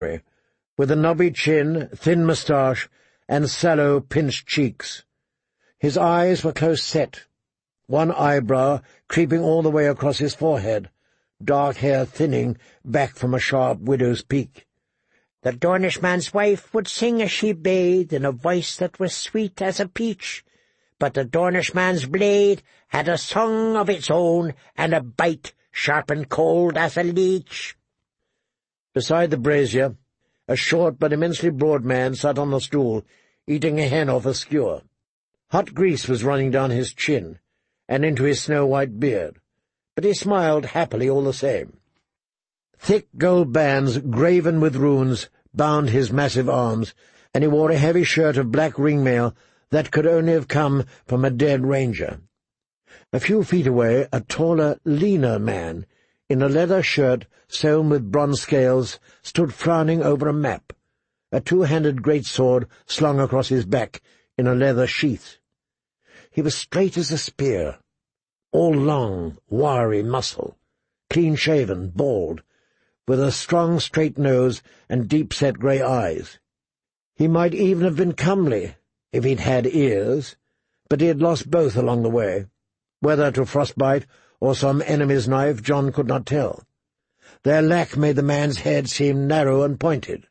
with a knobby chin, thin moustache, and sallow, pinched cheeks. His eyes were close set, one eyebrow creeping all the way across his forehead, dark hair thinning back from a sharp widow's peak. The Dornish man's wife would sing as she bathed in a voice that was sweet as a peach, but the Dornish man's blade had a song of its own and a bite sharp and cold as a leech. Beside the brazier, a short but immensely broad man sat on a stool, eating a hen off a skewer. Hot grease was running down his chin and into his snow-white beard, but he smiled happily all the same. Thick gold bands, graven with runes, bound his massive arms, and he wore a heavy shirt of black ringmail that could only have come from a dead ranger. A few feet away, a taller, leaner man, in a leather shirt sewn with bronze scales, stood frowning over a map, a two-handed greatsword slung across his back in a leather sheath. He was straight as a spear, all long, wiry muscle, clean-shaven, bald, with a strong, straight nose and deep-set grey eyes. He might even have been comely, if he'd had ears, but he had lost both along the way. Whether to frostbite or some enemy's knife, John could not tell. Their lack made the man's head seem narrow and pointed.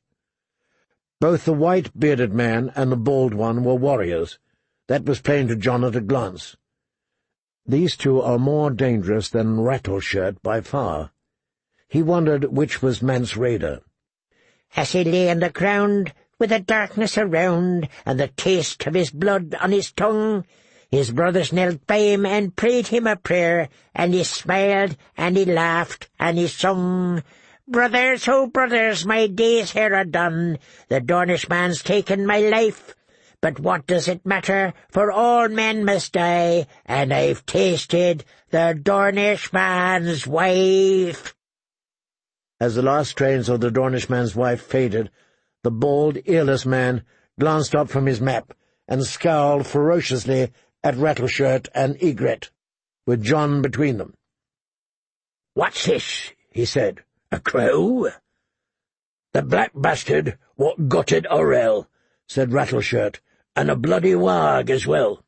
Both the white-bearded man and the bald one were warriors. That was plain to John at a glance. These two are more dangerous than Rattleshirt by far. He wondered which was Mance Rayder. As he lay on the ground, with the darkness around, and the taste of his blood on his tongue, his brothers knelt by him and prayed him a prayer, and he smiled, and he laughed, and he sung, "Brothers, oh brothers, my days here are done. The Dornish man's taken my life. But what does it matter, for all men must die, and I've tasted the Dornish man's wife." As the last strains of the Dornish man's wife faded, the bald, earless man glanced up from his map and scowled ferociously at Rattleshirt and Ygritte, with John between them. "What's this?" he said. "A crow?" "The black bastard what gutted Orell," said Rattleshirt, "and a bloody wag as well.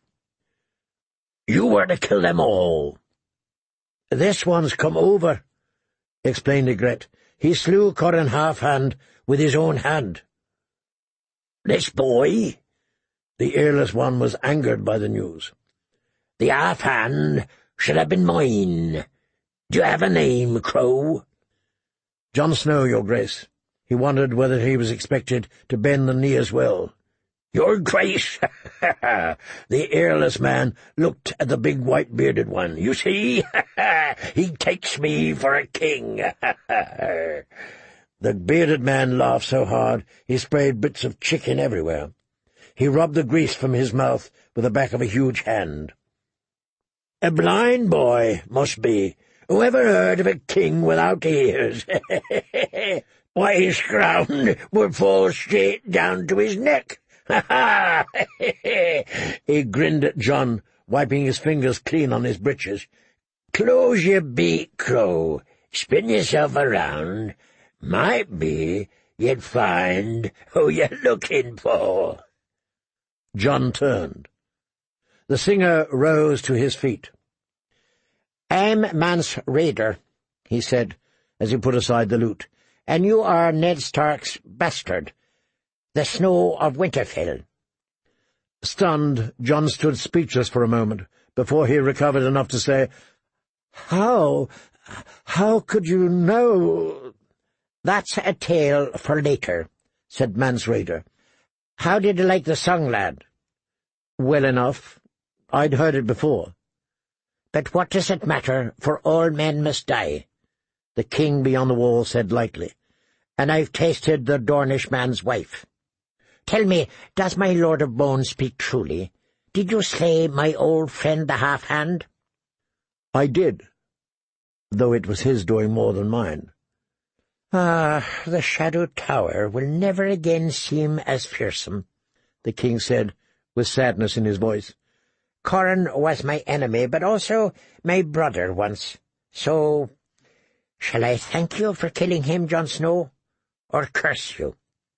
You were to kill them all." "This one's come over," explained Ygritte. "He slew Corran Halfhand with his own hand." "This boy?" The earless one was angered by the news. "The half-hand should have been mine. Do you have a name, Crow?" "Jon Snow, your grace." He wondered whether he was expected to bend the knee as well. "Your grace!" The earless man looked at the big white-bearded one. "You see? He takes me for a king." The bearded man laughed so hard he sprayed bits of chicken everywhere. He rubbed the grease from his mouth with the back of a huge hand. "A blind boy, must be. Whoever heard of a king without ears? Why, his crown would fall straight down to his neck. Ha ha!" He grinned at John, wiping his fingers clean on his breeches. "Close your beak, Crow. Spin yourself around. Might be you'd find who you're looking for." John turned. The singer rose to his feet. "I'm Mance Rayder," he said, as he put aside the lute, "and you are Ned Stark's bastard, the Snow of Winterfell." Stunned, John stood speechless for a moment, before he recovered enough to say, How could you know—" "That's a tale for later," said Mance Rayder. "How did you like the song, lad?" "Well enough. I'd heard it before." "But what does it matter, for all men must die?" the king beyond the wall said lightly. "And I've tasted the Dornish man's wife. Tell me, does my Lord of Bones speak truly? Did you slay my old friend the Half-Hand?" "I did, though it was his doing more than mine." "Ah, the Shadow Tower will never again seem as fearsome," the king said, with sadness in his voice. "Corran was my enemy, but also my brother once. So, shall I thank you for killing him, Jon Snow? or curse you.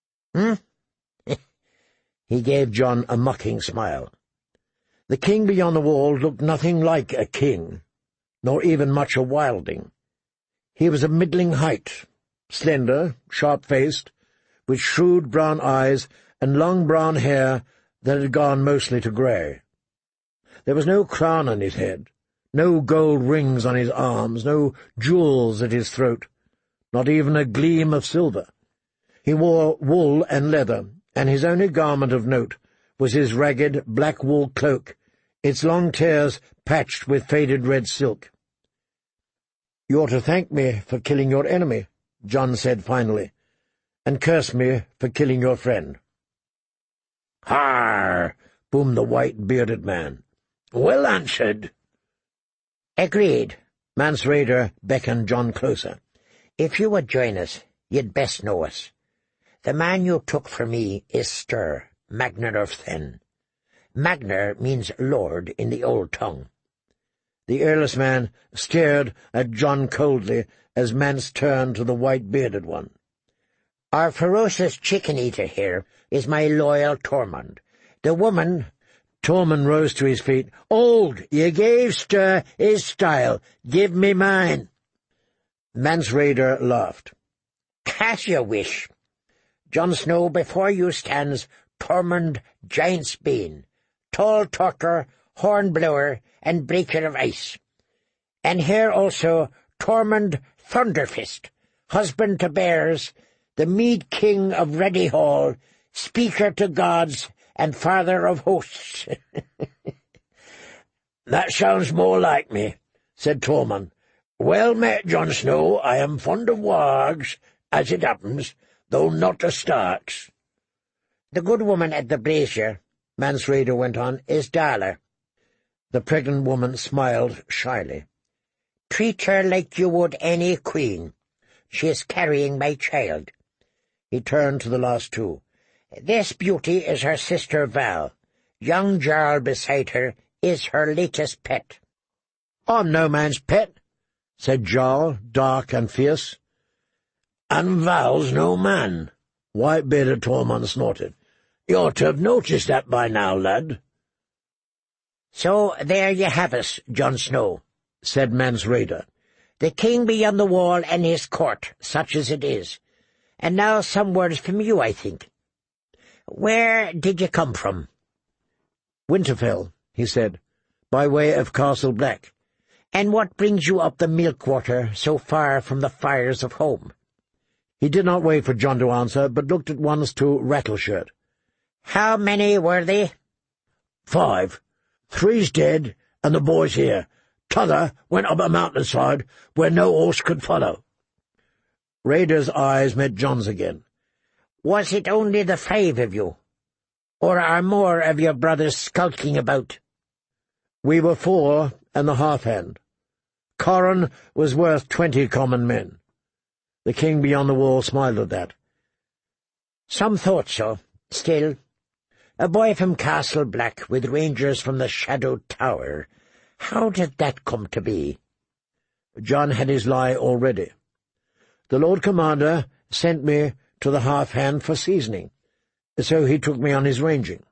He gave John a mocking smile. The king beyond the wall looked nothing like a king, nor even much a wilding. He was of middling height, slender, sharp-faced, with shrewd brown eyes and long brown hair that had gone mostly to grey. There was no crown on his head, no gold rings on his arms, no jewels at his throat, not even a gleam of silver. He wore wool and leather, and his only garment of note was his ragged black wool cloak, its long tears patched with faded red silk. "You ought to thank me for killing your enemy," John said finally, "and curse me for killing your friend." "Har!" boomed the white-bearded man. "Well answered." Agreed. Mance Rayder beckoned John closer. If you would join us, you'd best know us. The man you took for me is Ster, Magnar of Thenn. Magnar means lord in the old tongue. The earless man stared at John coldly as Mance turned to the white-bearded one. Our ferocious chicken-eater here is my loyal Tormund. The woman— Tormund rose to his feet. "Old, ye gave Ster his style. Give me mine." Mance Rayder laughed. "As you wish. Jon Snow, before you stands Tormund Giantsbane, Tall Talker, Hornblower, and Breaker of Ice. And here also Tormund Thunderfist, husband to bears, the Mead King of Ready Hall, speaker to gods, and father of hosts." "That sounds more like me," said Tormund. "Well met, Jon Snow. I am fond of wargs, as it happens, though not of Starks." The good woman at the brazier, Mance Rayder went on, is Dala. The pregnant woman smiled shyly. Treat her like you would any queen. She is carrying my child. He turned to the last two. This beauty is her sister Val. Young Jarl beside her is her latest pet. "I'm no man's pet," said Jarl, dark and fierce. "And Val's no man," white-bearded Tormund snorted. "You ought to have noticed that by now, lad." "So there you have us, Jon Snow," said Mance Rayder. "the king beyond the wall and his court, such as it is. And now some words from you, I think. Where did you come from?" "Winterfell," he said, "by way of Castle Black." "And what brings you up the Milkwater so far from the fires of home?" He did not wait for John to answer, but looked at once to Rattleshirt. "How many were they?" "5. 3's dead, and the boy's here. T'other went up a mountainside where no horse could follow." Rayder's eyes met John's again. "Was it only the 5 of you? Or are more of your brothers skulking about?" "We were 4 and the half-hand. Corran was worth 20 common men." The king beyond the wall smiled at that. "Some thought so. Still, a boy from Castle Black with rangers from the Shadowed Tower. How did that come to be?" John had his lie already. "The Lord Commander sent me to the half-hand for seasoning, so he took me on his ranging."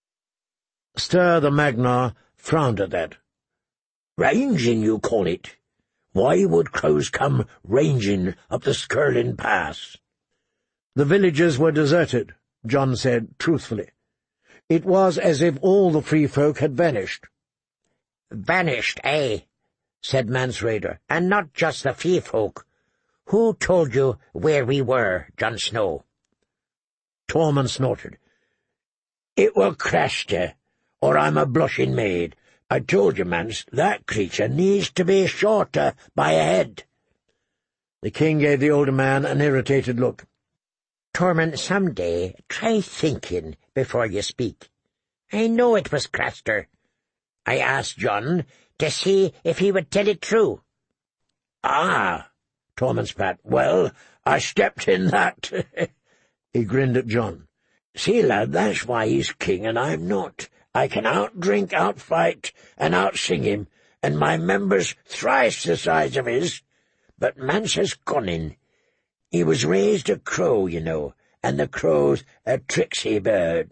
Ster the Magnar frowned at that. "Ranging, you call it? Why would crows come ranging up the Skirlin Pass?" "The villages were deserted," John said truthfully. "It was as if all the free folk had vanished." "Vanished, eh?" said Mance Rayder. "And not just the free folk. Who told you where we were, Jon Snow?" Tormund snorted. "It were Craster, or I'm a blushing maid. I told you, Mance, that creature needs to be shorter by a head." The king gave the older man an irritated look. "Tormund, some day try thinking before you speak. I know it was Craster. I asked Jon to see if he would tell it true." "Ah," Tormund spat. "Well, I stepped in that." He grinned at John. "See, lad, that's why he's king and I'm not. I can outdrink, outfight, and outsing him, and my members thrice the size of his. But Mance has gone in. He was raised a crow, you know, and the crow's a tricksy bird.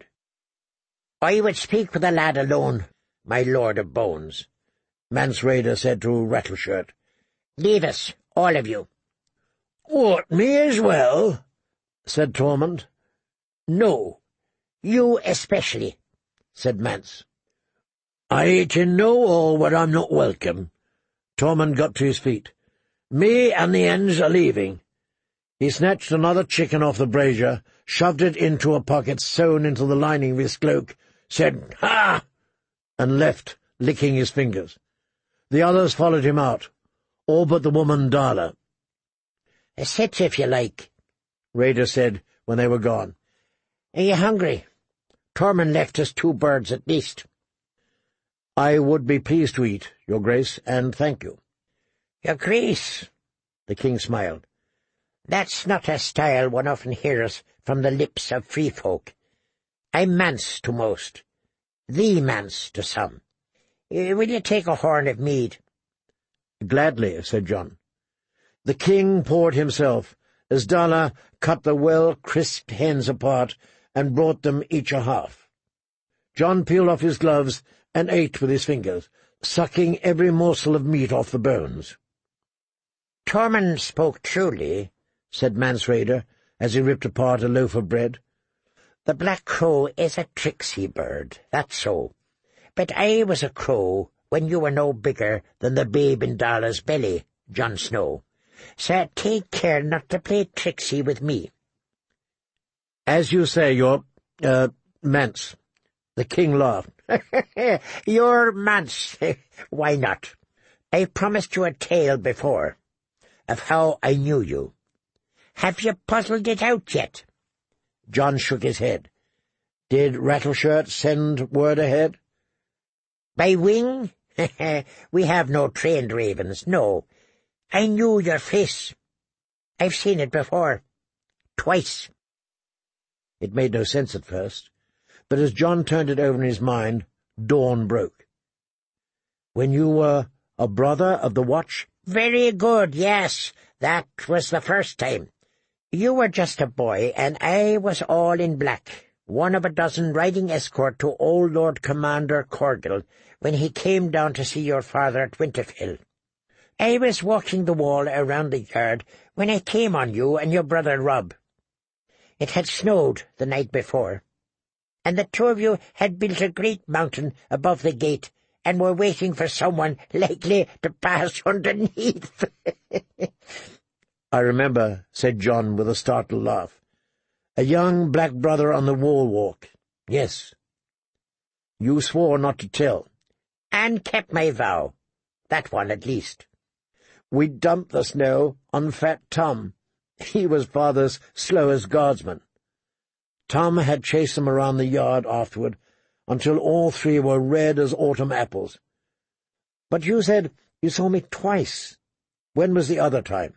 I would speak with the lad alone, my lord of bones, Mance Rayder said to Rattleshirt. Leave us, all of you. What, me as well? Said Tormund. No, you especially, said Mance. I hate to know all, but I'm not welcome. Tormund got to his feet. Me and the hens are leaving. He snatched another chicken off the brazier, shoved it into a pocket sewn into the lining of his cloak, said, "Ha!" and left, licking his fingers. The others followed him out, all but the woman Darla. Sit if you like, Rayder said when they were gone. Are you hungry? Tormund left us 2 birds at least. I would be pleased to eat, your grace, and thank you. Your grace, the king smiled. That's not a style one often hears from the lips of free folk. I'm Mance to most, the Mance to some. Will you take a horn of mead? Gladly, said John. The king poured himself, as Darla cut the well-crisped hens apart and brought them each a half. John peeled off his gloves and ate with his fingers, sucking every morsel of meat off the bones. Tormund spoke truly, said Mance Rayder, as he ripped apart a loaf of bread. The black crow is a tricksy bird, that's so. But I was a crow when you were no bigger than the babe in Darla's belly, Jon Snow. So take care not to play tricksy with me. As you say, your, Mance. The king laughed. Your Mance. Why not? I promised you a tale before, of how I knew you. Have you puzzled it out yet? John shook his head. Did Rattleshirt send word ahead? By wing? We have no trained ravens, no. I knew your face. I've seen it before. Twice. It made no sense at first, but as John turned it over in his mind, dawn broke. When you were a brother of the Watch? Very good, yes. That was the first time. You were just a boy, and I was all in black, one of a dozen riding escort to old Lord Commander Corgil, when he came down to see your father at Winterfell. I was walking the wall around the yard when I came on you and your brother Robb. It had snowed the night before, and the 2 of you had built a great mountain above the gate and were waiting for someone likely to pass underneath. I remember, said John with a startled laugh. A young black brother on the wall walk. Yes. You swore not to tell. And kept my vow. That one at least. We dumped the snow on Fat Tom. He was father's slowest guardsman. Tom had chased them around the yard afterward, until all 3 were red as autumn apples. But you said you saw me twice. When was the other time?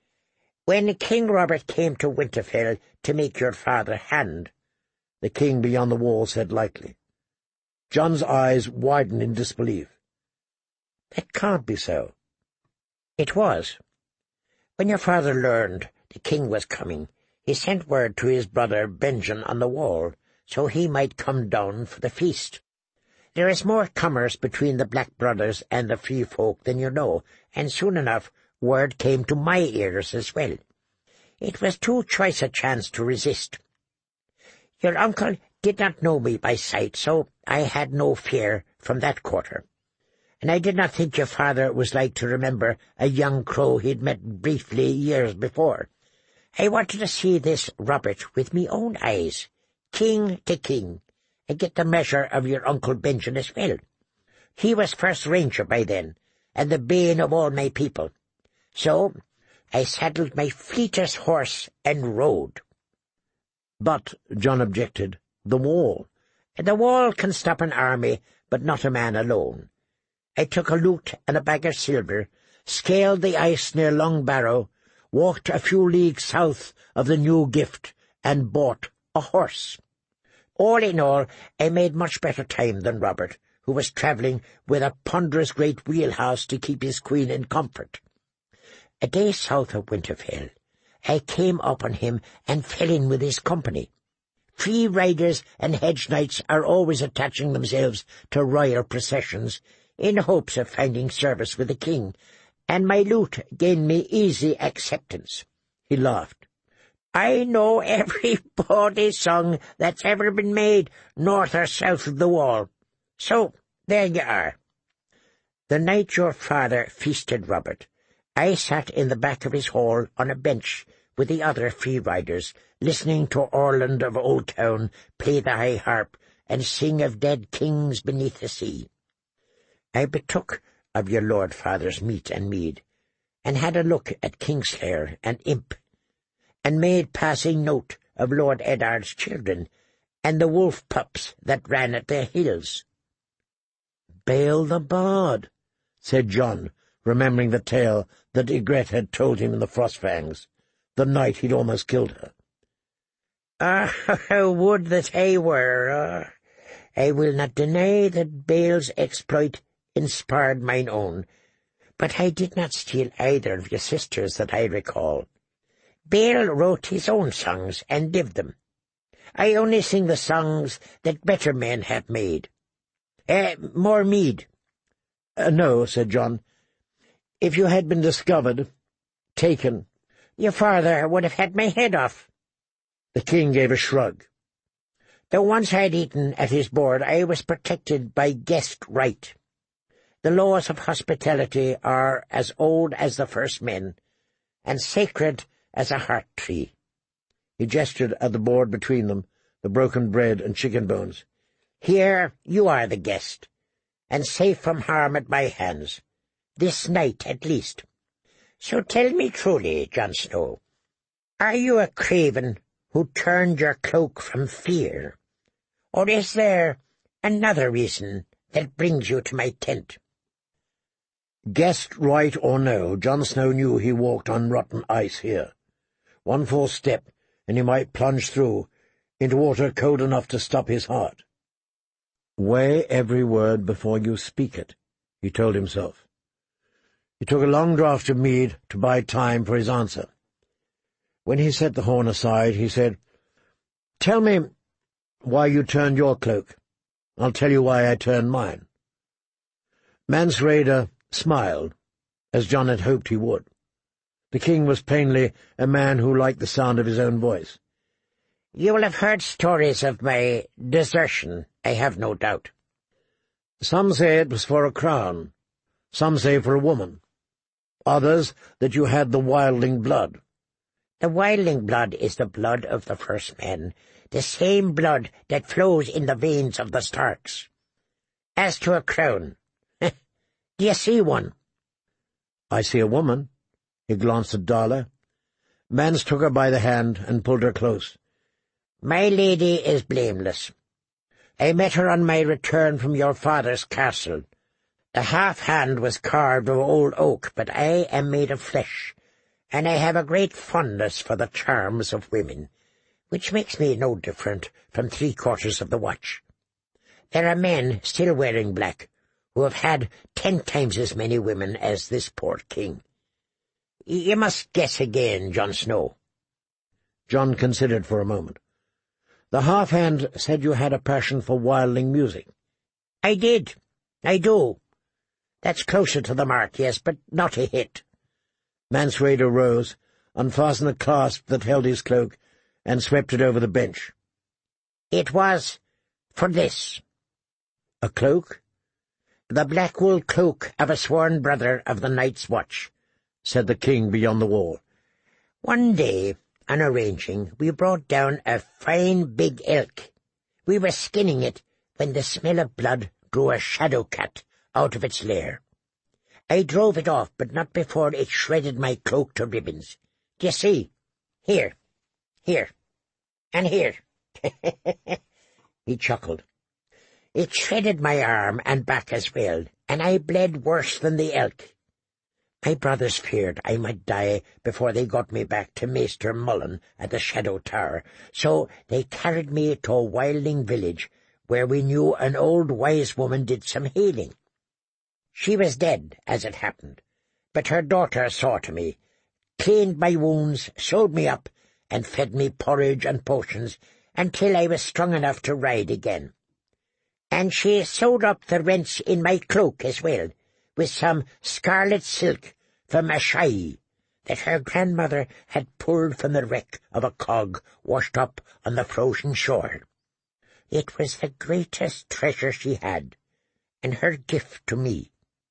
When King Robert came to Winterfell to make your father hand, the king beyond the wall said lightly. John's eyes widened in disbelief. That can't be so. It was. When your father learned the king was coming, he sent word to his brother Benjen on the wall, so he might come down for the feast. There is more commerce between the Black Brothers and the Free Folk than you know, and soon enough word came to my ears as well. It was too choice a chance to resist. Your uncle did not know me by sight, so I had no fear from that quarter. And I did not think your father was like to remember a young crow he'd met briefly years before. I wanted to see this Robert with me own eyes, king to king, and get the measure of your Uncle Benjen as well. He was first ranger by then, and the bane of all my people. So I saddled my fleetest horse and rode. But, John objected, the wall. The wall can stop an army, but not a man alone. I took a lute and a bag of silver, scaled the ice near Long Barrow, walked a few leagues south of the New Gift, and bought a horse. All in all, I made much better time than Robert, who was travelling with a ponderous great wheelhouse to keep his queen in comfort. A day south of Winterfell, I came upon him and fell in with his company. Free riders and hedge knights are always attaching themselves to royal processions in hopes of finding service with the king, and my lute gained me easy acceptance." He laughed. "I know every bawdy song that's ever been made, north or south of the wall. So, there you are." The night your father feasted Robert, I sat in the back of his hall on a bench with the other free riders, listening to Orland of Old Town play the high harp and sing of dead kings beneath the sea. I betook of your lord father's meat and mead, and had a look at Kingslayer and Imp, and made passing note of Lord Eddard's children, and the wolf pups that ran at their heels. "Bael the Bard," said John, remembering the tale that Ygritte had told him in the Frostfangs, the night he'd almost killed her. Would that I were. I will not deny that Bael's exploit inspired mine own, but I did not steal either of your sisters that I recall. Bael wrote his own songs and lived them. I only sing the songs that better men have made. More mead." "No," said John. "If you had been discovered, taken—" "Your father would have had my head off." The king gave a shrug. "Though once I had eaten at his board, I was protected by guest right. The laws of hospitality are as old as the first men, and sacred as a heart tree." He gestured at the board between them, the broken bread and chicken bones. "Here you are the guest, and safe from harm at my hands, this night at least. So tell me truly, Jon Snow, are you a craven who turned your cloak from fear, or is there another reason that brings you to my tent?" Guessed right or no, Jon Snow knew he walked on rotten ice here. One false step, and he might plunge through, into water cold enough to stop his heart. "Weigh every word before you speak it," he told himself. He took a long draught of mead to buy time for his answer. When he set the horn aside, he said, "Tell me why you turned your cloak. I'll tell you why I turned mine." Mance Rayder smiled, as John had hoped he would. The king was plainly a man who liked the sound of his own voice. "You will have heard stories of my desertion, I have no doubt." "Some say it was for a crown. Some say for a woman. Others that you had the wildling blood." "The wildling blood is the blood of the first men, the same blood that flows in the veins of the Starks. As to a crown, do you see one?" "I see a woman." He glanced at Darla. Mance took her by the hand and pulled her close. "My lady is blameless. I met her on my return from your father's castle. The half-hand was carved of old oak, but I am made of flesh, and I have a great fondness for the charms of women, which makes me no different from 3/4 of the watch. There are men still wearing black who have had 10 times as many women as this poor king. You must guess again, Jon Snow." John considered for a moment. "The half-hand said you had a passion for wildling music." "I did. I do. That's closer to the mark, yes, but not a hit." Mance Rayder rose, unfastened the clasp that held his cloak, and swept it over the bench. "It was for this." "A cloak?" "The black wool cloak of a sworn brother of the Night's Watch," said the king beyond the wall. "One day, on arranging, we brought down a fine big elk. We were skinning it when the smell of blood drew a shadow cat out of its lair. I drove it off, but not before it shredded my cloak to ribbons. Do you see? Here, and here." He chuckled. "It shredded my arm and back as well, and I bled worse than the elk. My brothers feared I might die before they got me back to Maester Mullen at the Shadow Tower, so they carried me to a wildling village where we knew an old wise woman did some healing. She was dead, as it happened, but her daughter saw to me, cleaned my wounds, sewed me up, and fed me porridge and potions until I was strong enough to ride again. And she sewed up the rents in my cloak as well, with some scarlet silk from a shy that her grandmother had pulled from the wreck of a cog washed up on the frozen shore. It was the greatest treasure she had, and her gift to me.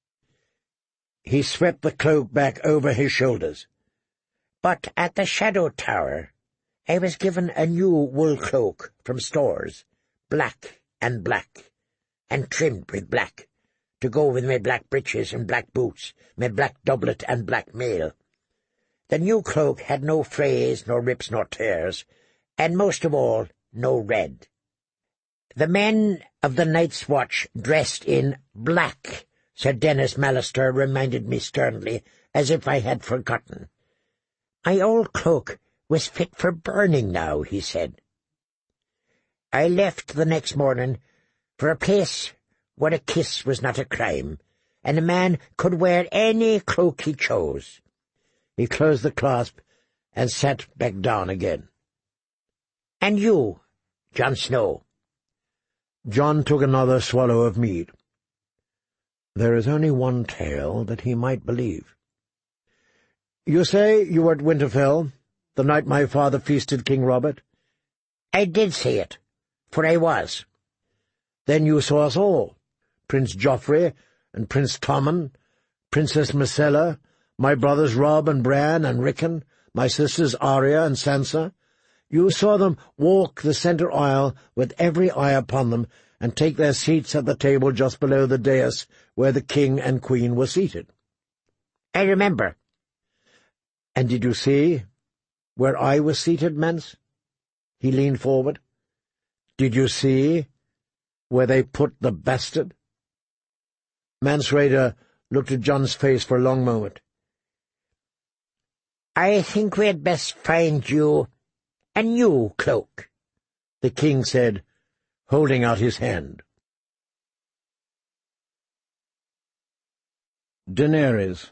He swept the cloak back over his shoulders. But at the Shadow Tower I was given a new wool cloak from stores, black, and trimmed with black, to go with my black breeches and black boots, my black doublet and black mail. The new cloak had no frays, nor rips, nor tears, and most of all, no red. The men of the Night's Watch dressed in black, Sir Dennis Mallister reminded me sternly, as if I had forgotten. My old cloak was fit for burning now, he said. I left the next morning for a place where a kiss was not a crime, and a man could wear any cloak he chose. He closed the clasp and sat back down again. And you, Jon Snow? John took another swallow of mead. There is only one tale that he might believe. You say you were at Winterfell, the night my father feasted King Robert? I did say it, for I was. Then you saw us all, Prince Joffrey and Prince Tommen, Princess Myrcella, my brothers Robb and Bran and Rickon, my sisters Arya and Sansa. You saw them walk the centre aisle with every eye upon them, and take their seats at the table just below the dais where the king and queen were seated. I remember. And did you see where I was seated, Mance? He leaned forward. Did you see where they put the bastard? Mance Rayder looked at John's face for a long moment. I think we had best find you a new cloak, the king said, holding out his hand. Daenerys.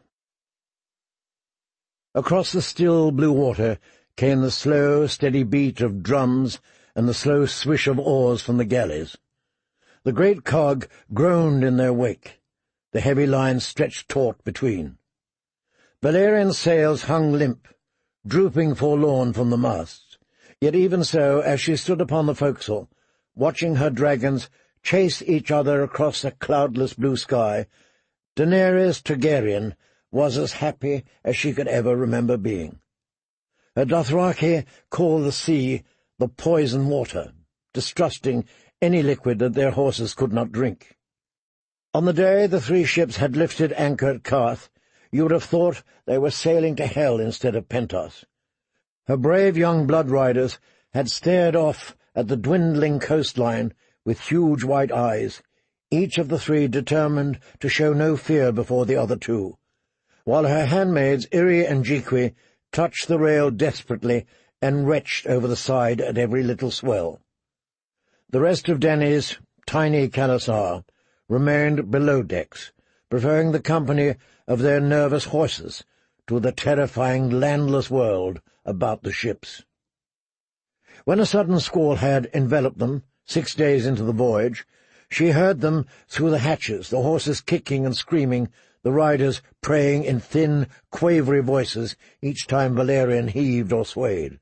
Across the still blue water came the slow, steady beat of drums and the slow swish of oars from the galleys. The great cog groaned in their wake, the heavy lines stretched taut between. Valerian's sails hung limp, drooping forlorn from the masts, yet even so, as she stood upon the forecastle, watching her dragons chase each other across a cloudless blue sky, Daenerys Targaryen was as happy as she could ever remember being. Her Dothraki called the sea the poison water, distrusting any liquid that their horses could not drink. On the day the three ships had lifted anchor at Qarth, you would have thought they were sailing to hell instead of Pentos. Her brave young blood riders had stared off at the dwindling coastline with huge white eyes, each of the three determined to show no fear before the other two, while her handmaids Irri and Jiqui touched the rail desperately and retched over the side at every little swell. The rest of Dany's tiny khalasar remained below decks, preferring the company of their nervous horses to the terrifying landless world about the ships. When a sudden squall had enveloped them, 6 days into the voyage, she heard them through the hatches, the horses kicking and screaming, the riders praying in thin, quavery voices each time Valerian heaved or swayed.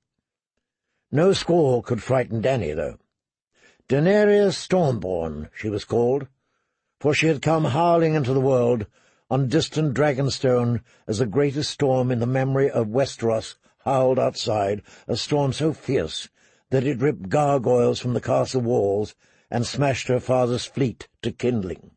No squall could frighten Dany, though. Daenerys Stormborn, she was called, for she had come howling into the world on distant Dragonstone as the greatest storm in the memory of Westeros howled outside, a storm so fierce that it ripped gargoyles from the castle walls and smashed her father's fleet to kindling.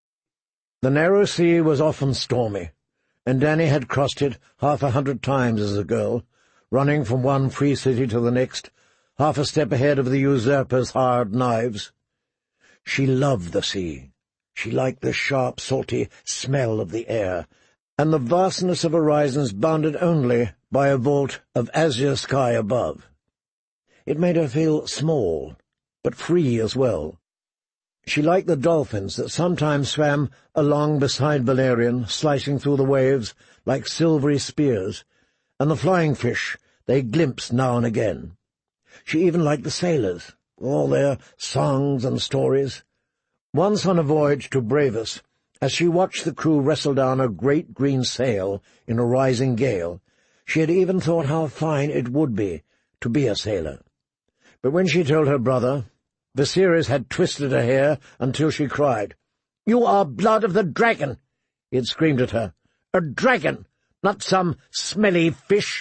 The narrow sea was often stormy, and Dany had crossed it 100 times as a girl, running from one free city to the next, half a step ahead of the usurper's hard knives. She loved the sea. She liked the sharp, salty smell of the air, and the vastness of horizons bounded only by a vault of azure sky above. It made her feel small, but free as well. She liked the dolphins that sometimes swam along beside Valerian, slicing through the waves like silvery spears, and the flying fish they glimpsed now and again. She even liked the sailors, all their songs and stories. Once on a voyage to Bravus, as she watched the crew wrestle down a great green sail in a rising gale, she had even thought how fine it would be to be a sailor. But when she told her brother, Viserys had twisted her hair until she cried. "You are blood of the dragon!" he had screamed at her. "A dragon, not some smelly fish!"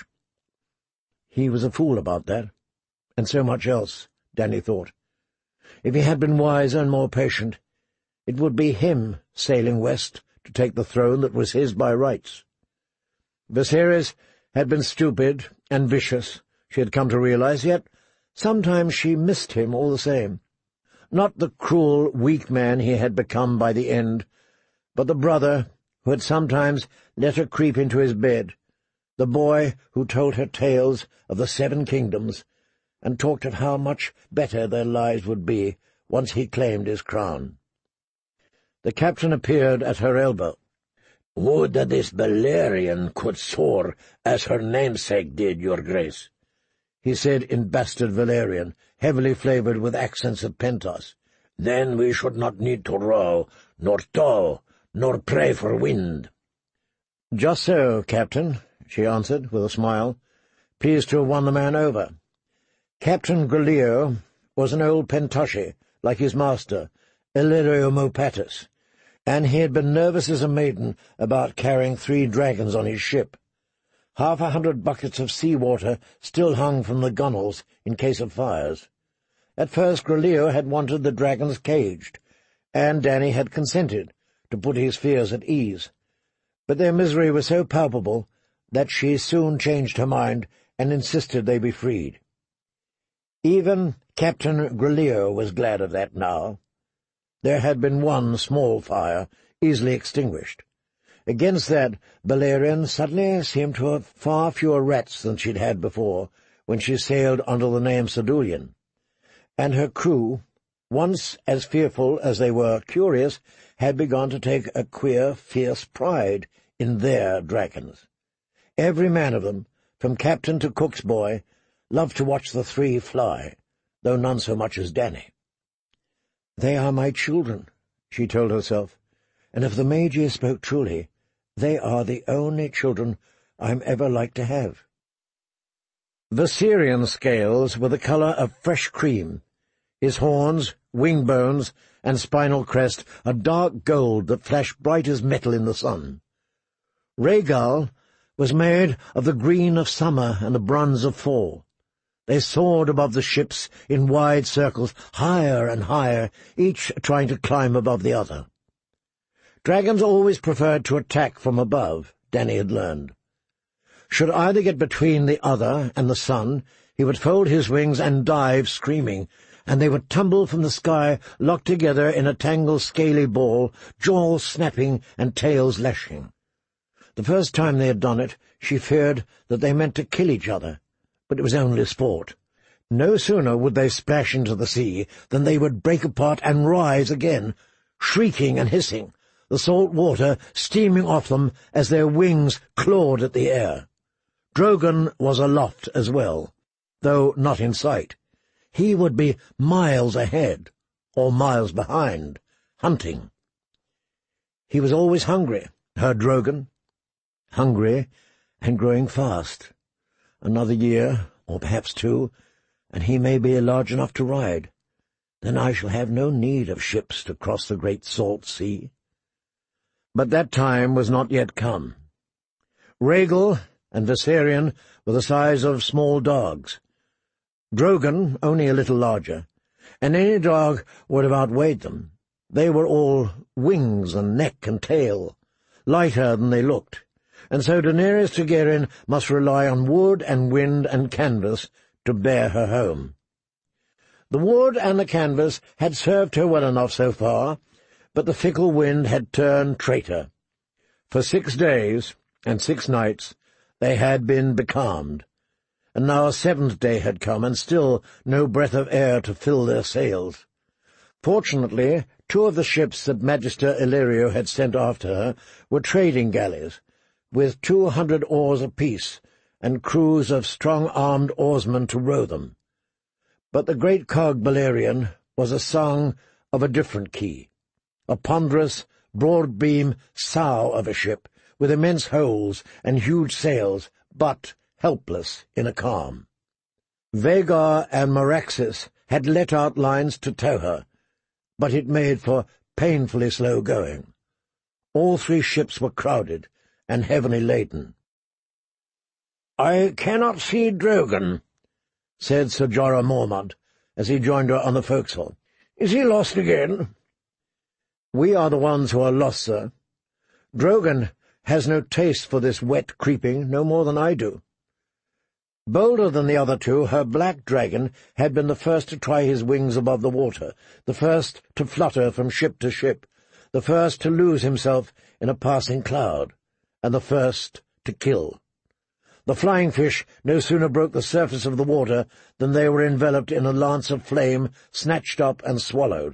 He was a fool about that, and so much else, Dany thought. If he had been wiser and more patient, it would be him sailing west to take the throne that was his by rights. Viserys had been stupid and vicious, she had come to realize, yet sometimes she missed him all the same. Not the cruel, weak man he had become by the end, but the brother who had sometimes let her creep into his bed, the boy who told her tales of the 7 kingdoms, and talked of how much better their lives would be once he claimed his crown. The captain appeared at her elbow. "Would that this Balerion could soar as her namesake did, your grace," he said in bastard Valyrian, heavily flavoured with accents of Pentos. "Then we should not need to row, nor tow, nor pray for wind." "Just so, Captain," she answered with a smile, pleased to have won the man over. Captain Grelio was an old Pentoshi, like his master, Illyrio Mopatis, and he had been nervous as a maiden about carrying 3 dragons on his ship. 100 buckets of sea-water still hung from the gunwales in case of fires. At first Grelio had wanted the dragons caged, and Dany had consented to put his fears at ease. But their misery was so palpable that she soon changed her mind and insisted they be freed. Even Captain Grelio was glad of that now. There had been one small fire, easily extinguished. Against that, Balerion suddenly seemed to have far fewer rats than she'd had before, when she sailed under the name Cedulian. And her crew, once as fearful as they were curious, had begun to take a queer, fierce pride in their dragons. Every man of them, from captain to cook's boy, loved to watch the 3 fly, though none so much as Dany. "They are my children," she told herself, "and if the Magi spoke truly, they are the only children I'm ever like to have." Viserion scales were the colour of fresh cream, his horns, wing bones, and spinal crest a dark gold that flashed bright as metal in the sun. Rhaegal was made of the green of summer and the bronze of fall. They soared above the ships in wide circles, higher and higher, each trying to climb above the other. Dragons always preferred to attack from above, Dany had learned. Should either get between the other and the sun, he would fold his wings and dive screaming, and they would tumble from the sky, locked together in a tangled scaly ball, jaws snapping and tails lashing. The first time they had done it, she feared that they meant to kill each other, but it was only sport. No sooner would they splash into the sea than they would break apart and rise again, shrieking and hissing, the salt water steaming off them as their wings clawed at the air. Drogon was aloft as well, though not in sight. He would be miles ahead, or miles behind, hunting. He was always hungry, her Drogon. Hungry and growing fast. Another year, or perhaps 2, and he may be large enough to ride. Then I shall have no need of ships to cross the great salt sea. But that time was not yet come. Rhaegal and Viserion were the size of small dogs. Drogon only a little larger, and any dog would have outweighed them. They were all wings and neck and tail, lighter than they looked, and so Daenerys Targaryen must rely on wood and wind and canvas to bear her home. The wood and the canvas had served her well enough so far, but the fickle wind had turned traitor. For 6 days and 6 nights they had been becalmed, and now a 7th day had come, and still no breath of air to fill their sails. Fortunately, 2 of the ships that Magister Illyrio had sent after her were trading galleys, with 200 oars apiece, and crews of strong-armed oarsmen to row them. But the great cog Beleriand was a song of a different key, a ponderous, broad-beam sow of a ship, with immense holes and huge sails, but helpless in a calm. Vagar and Meraxis had let out lines to tow her, but it made for painfully slow going. All three ships were crowded and heavily laden. "I cannot see Drogon," said Sir Jorah Mormont, as he joined her on the forecastle. "Is he lost again?" "We are the ones who are lost, sir. Drogon has no taste for this wet creeping, no more than I do." Bolder than the other two, her black dragon had been the first to try his wings above the water, the first to flutter from ship to ship, the first to lose himself in a passing cloud, and the first to kill. The flying fish no sooner broke the surface of the water than they were enveloped in a lance of flame, snatched up and swallowed.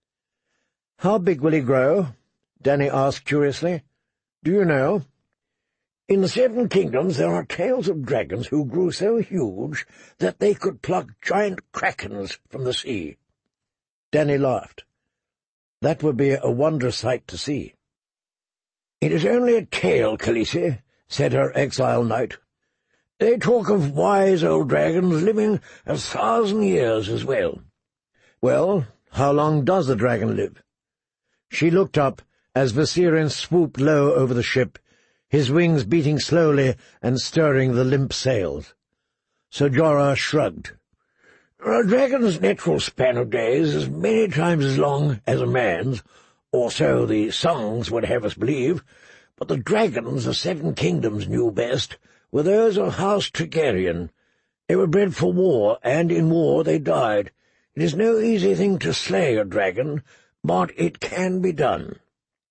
"How big will he grow?" Dany asked curiously. "Do you know?" "In the Seven Kingdoms there are tales of dragons who grew so huge that they could pluck giant krakens from the sea." Dany laughed. "That would be a wondrous sight to see." "It is only a tale, Khaleesi," said her exile knight. "They talk of wise old dragons living 1,000 years as well." "Well, how long does a dragon live?" She looked up as Viserion swooped low over the ship, his wings beating slowly and stirring the limp sails. Sir Jorah shrugged. "A dragon's natural span of days is many times as long as a man's, or so the songs would have us believe, but the dragons the Seven Kingdoms knew best were those of House Targaryen. They were bred for war, and in war they died. It is no easy thing to slay a dragon, but it can be done."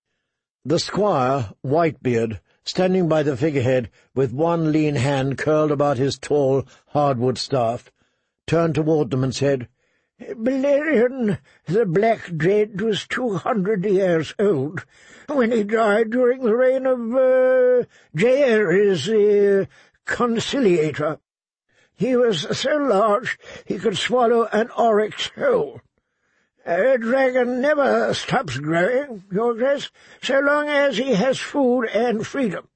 The squire, Whitebeard, standing by the figurehead with one lean hand curled about his tall hardwood staff, turned toward them and said, "Beleriand the Black Dread was 200 years old when he died during the reign of Jaehaerys the Conciliator. He was so large he could swallow an oryx whole. A dragon never stops growing, Your Grace, so long as he has food and freedom."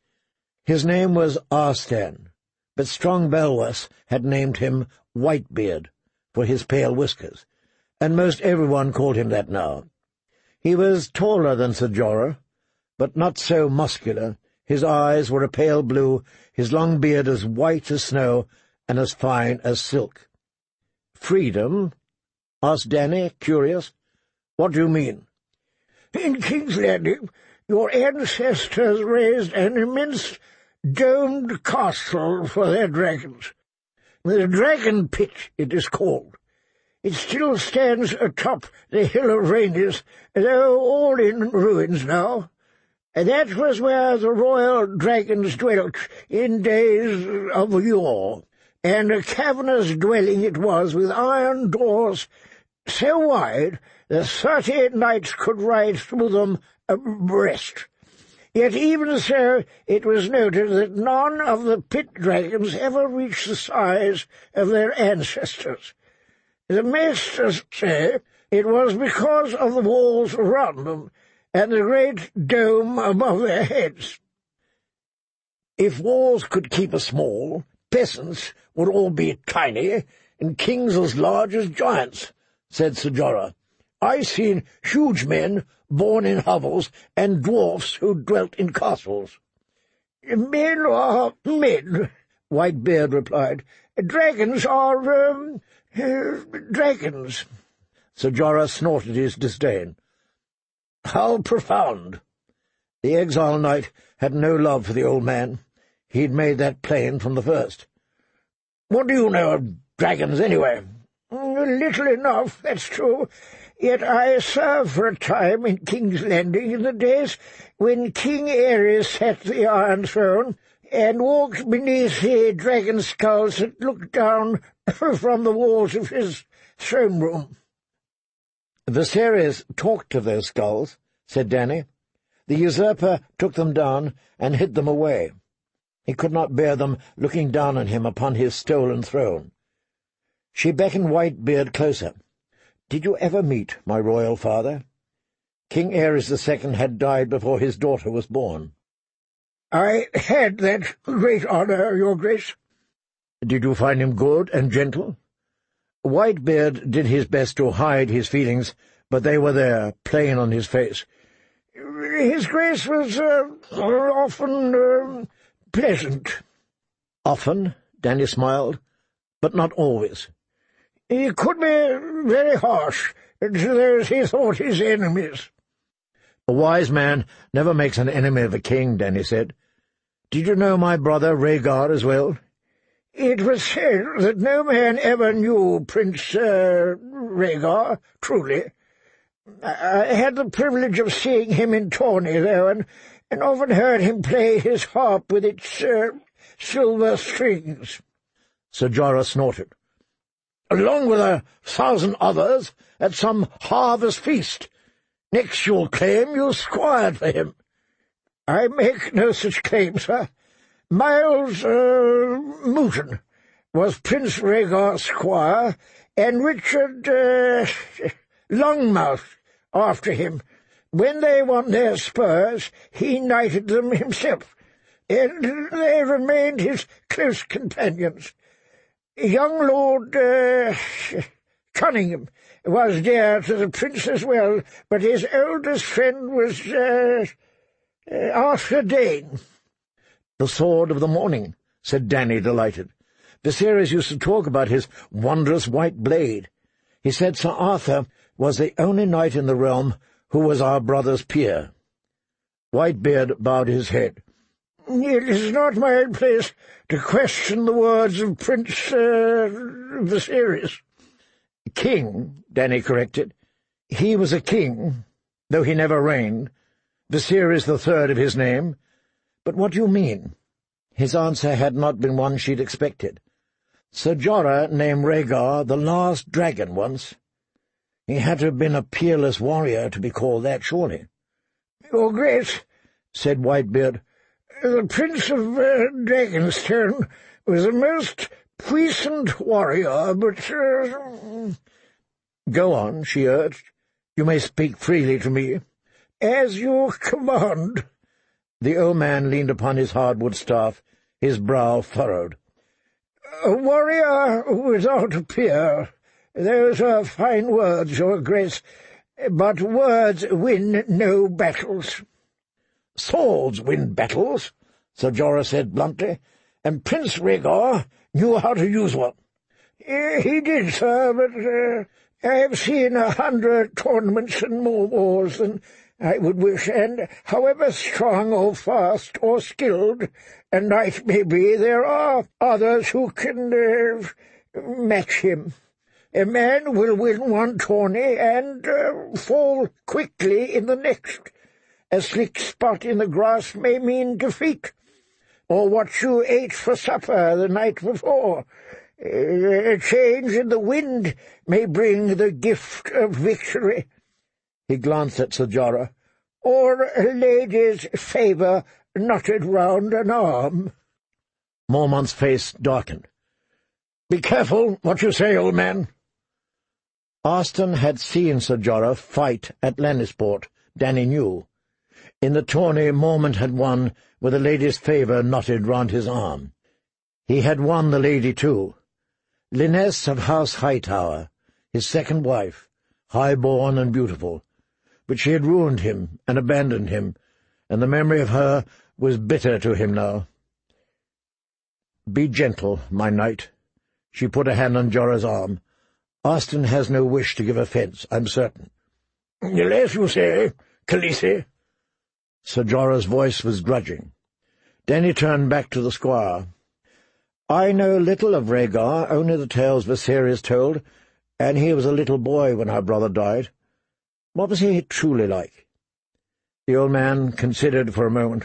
His name was Arstan, but strong Belwas had named him Whitebeard for his pale whiskers, and most everyone called him that now. He was taller than Sir Jorah, but not so muscular. His eyes were a pale blue, his long beard as white as snow and as fine as silk. "Freedom?" asked Dany, curious. "What do you mean?" "In King's Landing, your ancestors raised an immense domed castle for their dragons. The Dragon Pit, it is called. It still stands atop the Hill of Rhaenys, though all in ruins now. And that was where the royal dragons dwelt in days of yore, and a cavernous dwelling it was, with iron doors so wide that 30 knights could ride through them abreast. Yet even so it was noted that none of the pit dragons ever reached the size of their ancestors. The maesters say it was because of the walls around them and the great dome above their heads." "If walls could keep us small, peasants would all be tiny, and kings as large as giants," said Sir Jorah. "I seen huge men born in hovels and dwarfs who dwelt in castles." "Men are men," Whitebeard replied. "Dragons are, dragons." Sir Jorah snorted his disdain. "How profound!" The exile knight had no love for the old man. He'd made that plain from the first. "What do you know of dragons, anyway?" "Little enough, that's true. Yet I served for a time in King's Landing in the days when King Aerys sat the Iron Throne and walked beneath the dragon skulls that looked down from the walls of his throne room." "Viserys talked of those skulls," said Dany. "The usurper took them down and hid them away. He could not bear them looking down on him upon his stolen throne. She beckoned Whitebeard closer. "Did you ever meet my royal father?" King Ares II had died before his daughter was born. "I had that great honour, your grace." "Did you find him good and gentle?" Whitebeard did his best to hide his feelings, but they were there, plain on his face. "His grace was often pleasant." "Often?" Danny smiled. "But not always." "He could be very harsh to those he thought his enemies." "A wise man never makes an enemy of a king," Danny said. "Did you know my brother Rhaegar as well?" "It was said that no man ever knew Prince Rhaegar, truly. I had the privilege of seeing him in Tourney, though, and often heard him play his harp with its silver strings." Sir Jorah snorted. "Along with 1,000 others at some harvest feast. Next you'll claim you squired for him." "I make no such claim, sir. Miles Mooton was Prince Rhaegar's squire, and Richard Longmouth after him. When they won their spurs, he knighted them himself, and they remained his close companions. Young Lord Cunningham was dear to the prince as well, but his oldest friend was Arthur Dane." "The sword of the morning," said Danny, delighted. "Viserys used to talk about his wondrous white blade. He said Sir Arthur was the only knight in the realm who was our brother's peer." Whitebeard bowed his head. "It is not my place to question the words of Prince Viserys." "King," Danny corrected. "He was a king, though he never reigned. Viserys III of his name. But what do you mean?" His answer had not been one she'd expected. "Sir Jorah named Rhaegar the last dragon once. He had to have been a peerless warrior to be called that, surely." "Your Grace," said Whitebeard, "the Prince of Dragonstone was a most puissant warrior, but—" "Go on," she urged. "You may speak freely to me." "As you command." The old man leaned upon his hardwood staff, his brow furrowed. "A warrior without a peer. Those are fine words, your Grace, but words win no battles." "Swords win battles," Sir Jorah said bluntly, "and Prince Rhaegar knew how to use one." "He did, sir, but I have seen 100 tournaments and more wars than I would wish, and however strong or fast or skilled a knight may be, there are others who can match him. A man will win one tourney and fall quickly in the next. A slick spot in the grass may mean defeat, or what you ate for supper the night before. A change in the wind may bring the gift of victory." He glanced at Sir Jorah. "Or a lady's favour knotted round an arm." Mormont's face darkened. "Be careful what you say, old man." Arstan had seen Sir Jorah fight at Lannisport, Danny knew. In the tourney Mormont had won with a lady's favour knotted round his arm. He had won the lady too. Lyness of House Hightower, his second wife, high-born and beautiful. But she had ruined him and abandoned him, and the memory of her was bitter to him now. "Be gentle, my knight." She put a hand on Jorah's arm. "Arstan has no wish to give offence, I'm certain." "Yes, you say, Khaleesi." Sir Jorah's voice was grudging. Danny turned back to the squire. "I know little of Rhaegar, only the tales Viserys told, and he was a little boy when our brother died. What was he truly like?" The old man considered for a moment.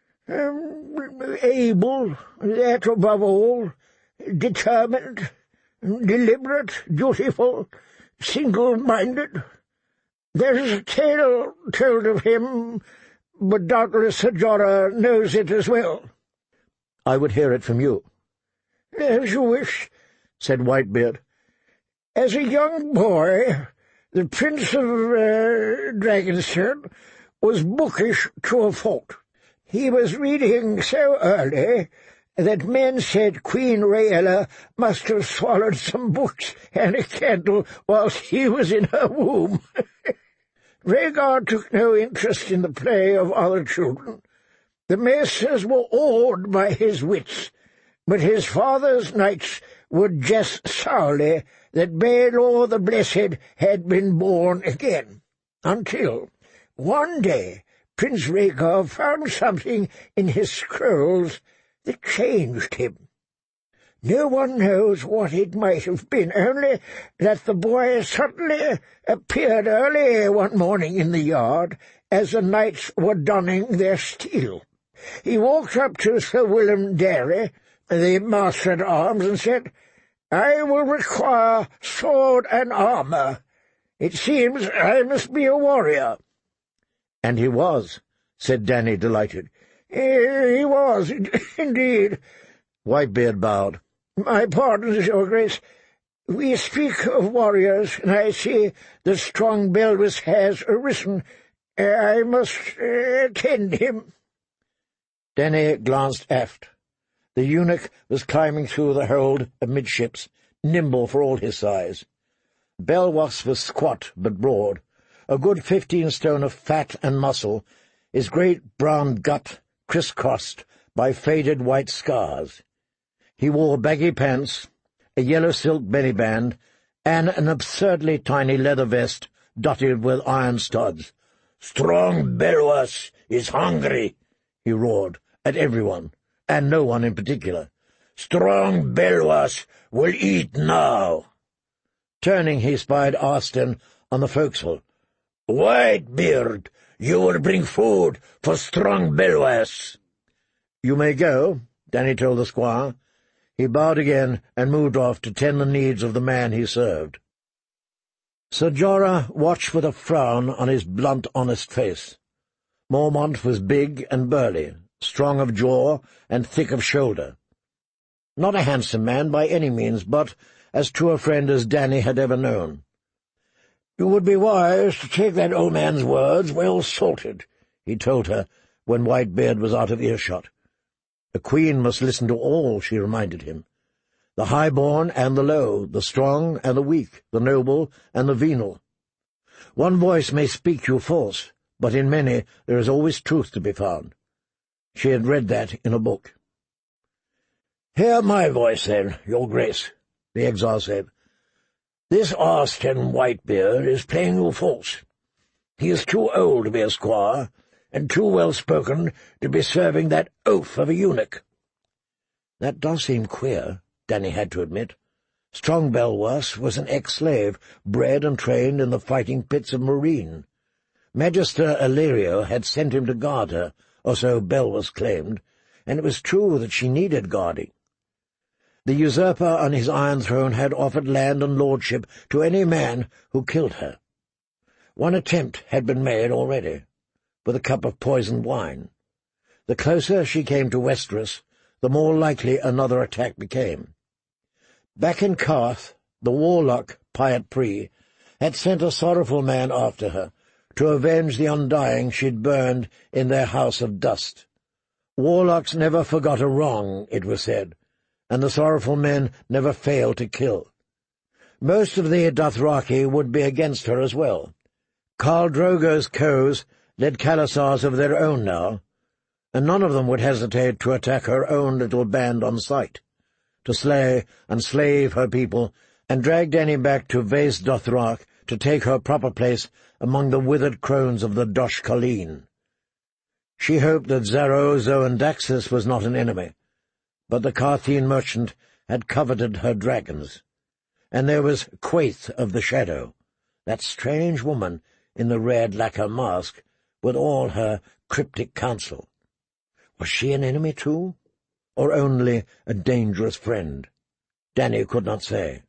"Able, that above all, determined, deliberate, dutiful, single-minded. There is a tale told of him, but doubtless Sir Jorah knows it as well." I would hear it from you. As you wish, said Whitebeard. As a young boy, the Prince of Dragonstone was bookish to a fault. He was reading so early that men said Queen Rhaella must have swallowed some books and a candle whilst he was in her womb. Rhaegar took no interest in the play of other children. The Maesters were awed by his wits, but his father's knights would jest sourly that Baelor the Blessed had been born again, until one day Prince Rhaegar found something in his scrolls that changed him. No one knows what it might have been, only that the boy suddenly appeared early one morning in the yard as the knights were donning their steel. He walked up to Sir Willem Darry, the Master-at-Arms, and said, "I will require sword and armour. It seems I must be a warrior." "And he was," said Dany, delighted. "He was, indeed." Whitebeard bowed. "My pardons, Your Grace. We speak of warriors, and I see that strong Belwys has arisen. I must attend him." Dany glanced aft. The eunuch was climbing through the hold amidships, nimble for all his size. Belwys was squat but broad, a good 15 stone of fat and muscle, his great brown gut crisscrossed by faded white scars. He wore baggy pants, a yellow silk bellyband, and an absurdly tiny leather vest dotted with iron studs. "Strong Belwys is hungry," he roared at everyone, and no one in particular. "Strong Belwys will eat now." Turning, he spied Arstan on the forecastle. "Whitebeard, you will bring food for strong Belwys." "You may go," Dany told the squire. He bowed again and moved off to tend the needs of the man he served. Ser Jorah watched with a frown on his blunt, honest face. Mormont was big and burly, strong of jaw and thick of shoulder. Not a handsome man by any means, but as true a friend as Dany had ever known. "You would be wise to take that old man's words well salted," he told her when Whitebeard was out of earshot. A queen must listen to all, she reminded him. The high-born and the low, the strong and the weak, the noble and the venal. One voice may speak you false, but in many there is always truth to be found. She had read that in a book. "Hear my voice, then, Your Grace," the exile said. "This Arstan Whitebeard is playing you false. He is too old to be a squire, and too well-spoken to be serving that oaf of a eunuch." That does seem queer, Dany had to admit. Strong Belwys was an ex-slave, bred and trained in the fighting pits of Meereen. Magister Illyrio had sent him to guard her, or so Belwys claimed, and it was true that she needed guarding. The usurper on his iron throne had offered land and lordship to any man who killed her. One attempt had been made already, with a cup of poisoned wine. The closer she came to Westeros, the more likely another attack became. Back in Qarth, the warlock Pyat Pree had sent a sorrowful man after her, to avenge the undying she'd burned in their house of dust. Warlocks never forgot a wrong, it was said, and the sorrowful men never failed to kill. Most of the Dothraki would be against her as well. Khal Drogo's Khos led Khalasars of their own now, and none of them would hesitate to attack her own little band on sight, to slay and slave her people, and drag Dany back to Vaes Dothrak to take her proper place among the withered crones of the Dosh Khaleen. She hoped that Xaro Zoandaxis was not an enemy, but the Qartheen merchant had coveted her dragons. And there was Quaithe of the Shadow, that strange woman in the red lacquer mask, with all her cryptic counsel. Was she an enemy too, or only a dangerous friend? Dany could not say.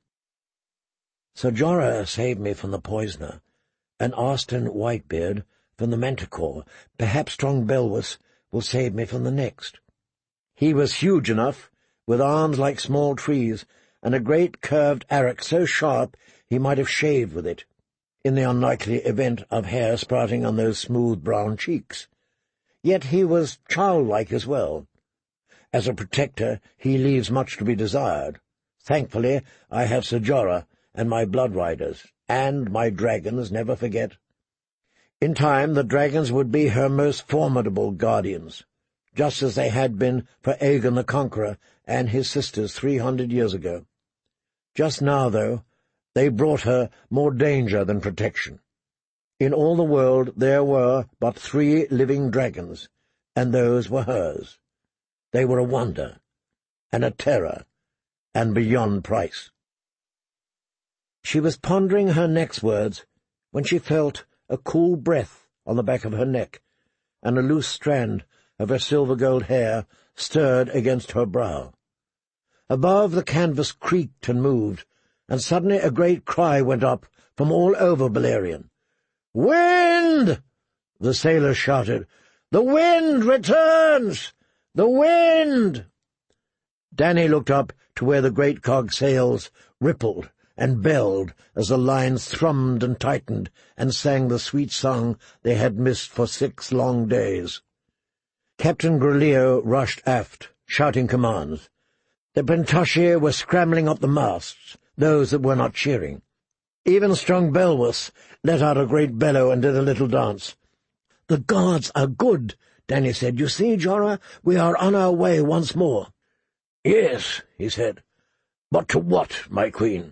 Ser Jorah saved me from the poisoner, and Arstan Whitebeard from the manticore. Perhaps strong Belwys will save me from the next. He was huge enough, with arms like small trees, and a great curved arack so sharp he might have shaved with it, in the unlikely event of hair sprouting on those smooth brown cheeks. Yet he was childlike as well. As a protector he leaves much to be desired. Thankfully I have Sir Jorah and my blood riders, and my dragons, never forget. In time the dragons would be her most formidable guardians, just as they had been for Aegon the Conqueror and his sisters 300 years ago. Just now, though, they brought her more danger than protection. In all the world there were but 3 living dragons, and those were hers. They were a wonder, and a terror, and beyond price. She was pondering her next words when she felt a cool breath on the back of her neck, and a loose strand of her silver-gold hair stirred against her brow. Above, the canvas creaked and moved, and suddenly a great cry went up from all over Balerion. "Wind!" the sailors shouted. "The wind returns! The wind!" Dany looked up to where the great cog sails rippled and belled as the lines thrummed and tightened and sang the sweet song they had missed for 6 long days. Captain Greleo rushed aft, shouting commands. The Pentoshi were scrambling up the masts, those that were not cheering. Even strong Belwas let out a great bellow and did a little dance. "The gods are good," Dany said. "You see, Jorah, we are on our way once more." "Yes," he said. "But to what, my queen?"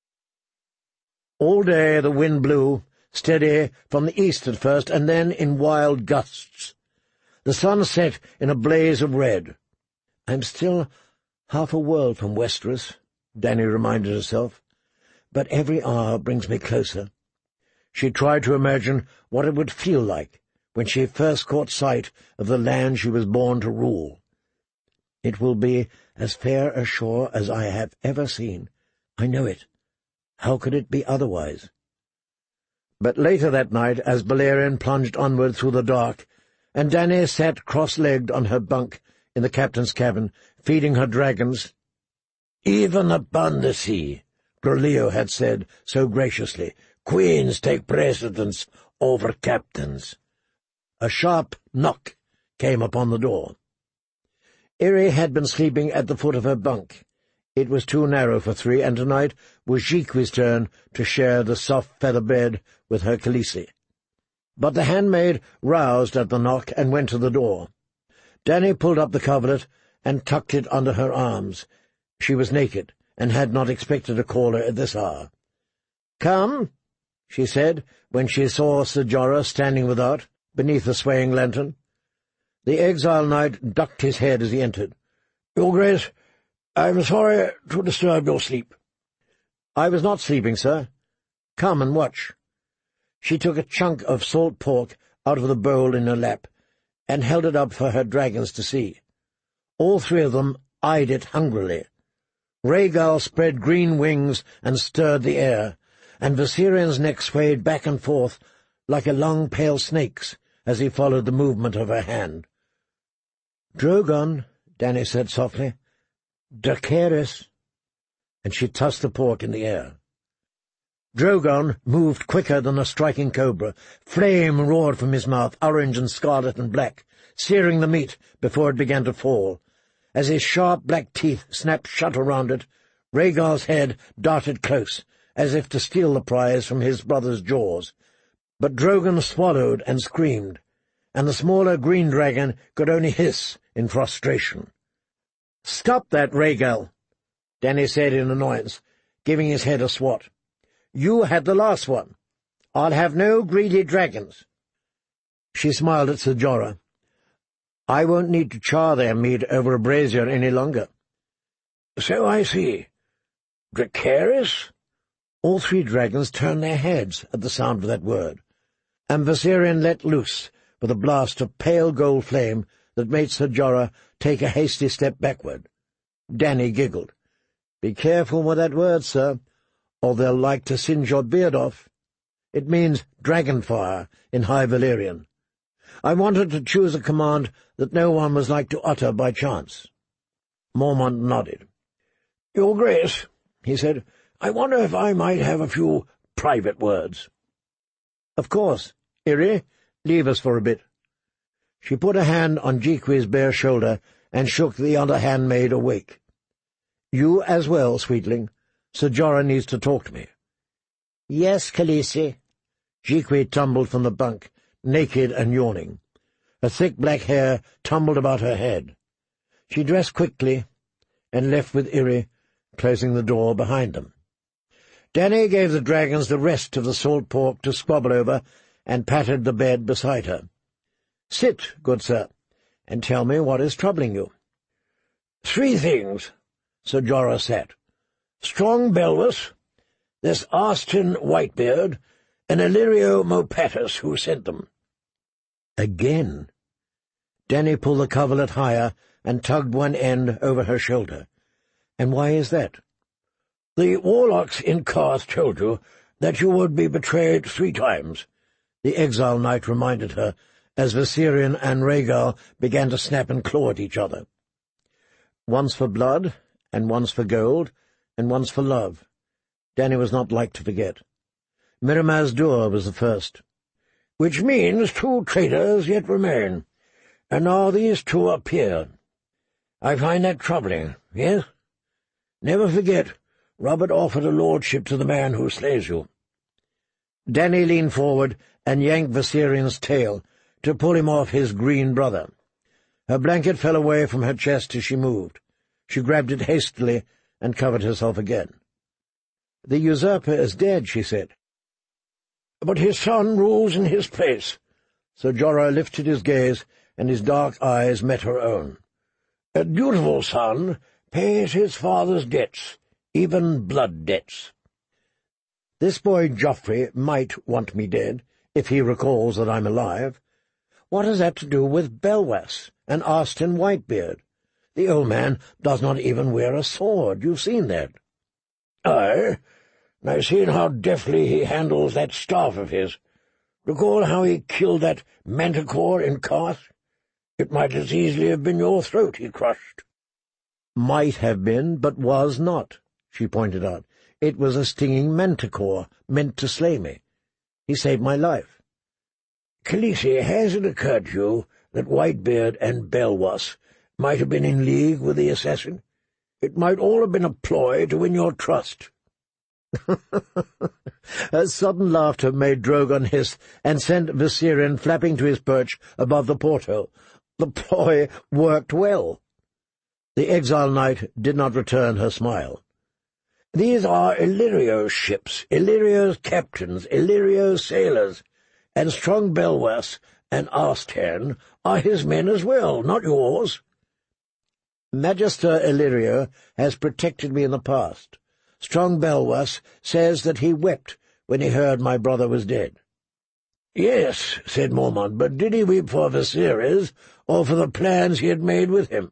All day the wind blew, steady from the east at first, and then in wild gusts. The sun set in a blaze of red. "I'm still half a world from Westeros," Dany reminded herself, "but every hour brings me closer." She tried to imagine what it would feel like when she first caught sight of the land she was born to rule. "It will be as fair a shore as I have ever seen. I know it. How could it be otherwise?" But later that night, as Balerion plunged onward through the dark, and Dany sat cross-legged on her bunk in the captain's cabin, feeding her dragons, "Even upon the sea," Greleo had said so graciously, "queens take precedence over captains." A sharp knock came upon the door. Irri had been sleeping at the foot of her bunk. It was too narrow for 3, and tonight was Jique's turn to share the soft feather bed with her Khaleesi. But the handmaid roused at the knock and went to the door. Dany pulled up the coverlet and tucked it under her arms. She was naked, and had not expected a caller at this hour. "Come," she said, when she saw Sir Jorah standing without, beneath the swaying lantern. The exile knight ducked his head as he entered. "Your Grace, I am sorry to disturb your sleep." "I was not sleeping, sir. Come and watch." She took a chunk of salt pork out of the bowl in her lap, and held it up for her dragons to see. All 3 of them eyed it hungrily. Rhaegal spread green wings and stirred the air, and Viserion's neck swayed back and forth like a long pale snake's as he followed the movement of her hand. "Drogon," Dany said softly. "Dracarys," and she tossed the pork in the air. Drogon moved quicker than a striking cobra. Flame roared from his mouth, orange and scarlet and black, searing the meat before it began to fall. As his sharp black teeth snapped shut around it, Rhaegal's head darted close, as if to steal the prize from his brother's jaws. But Drogon swallowed and screamed, and the smaller green dragon could only hiss in frustration. "Stop that, Rhaegal," Dany said in annoyance, giving his head a swat. "You had the last one. I'll have no greedy dragons." She smiled at Sir Jorah. "I won't need to char their meat over a brazier any longer." "So I see. Dracarys?" All 3 dragons turned their heads at the sound of that word, and Viserion let loose with a blast of pale gold flame that made Sir Jorah take a hasty step backward. Dany giggled. "Be careful with that word, sir, or they'll like to singe your beard off. It means dragon fire in High Valyrian." I wanted to choose a command that no one was like to utter by chance. Mormont nodded. "Your Grace," he said, "I wonder if I might have a few private words." "Of course. Iri, leave us for a bit." She put a hand on Jeekwee's bare shoulder and shook the other handmaid awake. "You as well, sweetling. Sir Jorah needs to talk to me." "Yes, Khaleesi." Jeekwee tumbled from the bunk, naked and yawning. Her thick black hair tumbled about her head. She dressed quickly and left with Iri, closing the door behind them. Dany gave the dragons the rest of the salt pork to squabble over and patted the bed beside her. "Sit, good sir, and tell me what is troubling you." "3 things," Sir Jorah sat. "Strong Belwas, this Arstan Whitebeard, and Illyrio Mopatus, who sent them." Again. Dany pulled the coverlet higher and tugged one end over her shoulder. "And why is that?" "The warlocks in Karth told you that you would be betrayed 3 times, the Exile Knight reminded her, as Viserion and Rhaegal began to snap and claw at each other. "Once for blood, and once for gold, and once for love." Dany was not like to forget. Miramaz Dur was the first. "Which means 2 traitors yet remain, and now these 2 appear. I find that troubling, yes? Never forget, Robert offered a lordship to the man who slays you." Dany leaned forward and yanked Viserion's tail to pull him off his green brother. Her blanket fell away from her chest as she moved. She grabbed it hastily and covered herself again. "The usurper is dead," she said. "But his son rules in his place." Sir Jorah lifted his gaze, and his dark eyes met her own. "A dutiful son pays his father's debts, even blood debts." "This boy Joffrey might want me dead, if he recalls that I'm alive. What has that to do with Belwas and Arstan Whitebeard? The old man does not even wear a sword. You've seen that." "Aye, and I've seen how deftly he handles that staff of his. Recall how he killed that manticore in Karth? It might as easily have been your throat he crushed." "Might have been, but was not," she pointed out. "It was a stinging manticore, meant to slay me. He saved my life." "Khaleesi, has it occurred to you that Whitebeard and Belwas might have been in league with the assassin? It might all have been a ploy to win your trust." A sudden laughter made Drogon hiss and sent Viserion flapping to his perch above the porthole. The ploy worked well. The Exile Knight did not return her smile. "These are Illyrio's ships, Illyrio's captains, Illyrio's sailors, and strong Belwas and Arstan are his men as well, not yours." "Magister Illyrio has protected me in the past. Strong Belwas says that he wept when he heard my brother was dead." "Yes," said Mormont, "but did he weep for Viserys, or for the plans he had made with him?"